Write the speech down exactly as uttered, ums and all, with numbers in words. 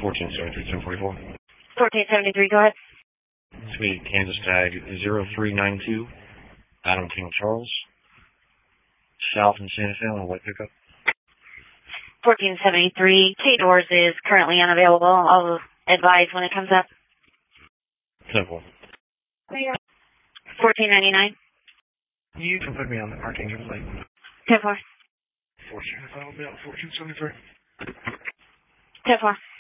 fourteen seventy-three, ten forty-four. fourteen seventy-three, go ahead. Sweet, Kansas tag zero three nine two, Adam King Charles. South in Santa Fe on a white pickup. fourteen seventy-three, K-Doors is currently unavailable. I'll advise when it comes up. Simple. fourteen ninety-nine. You can put me on the Archangel plate. ten four. fourteen seventy-three. ten four.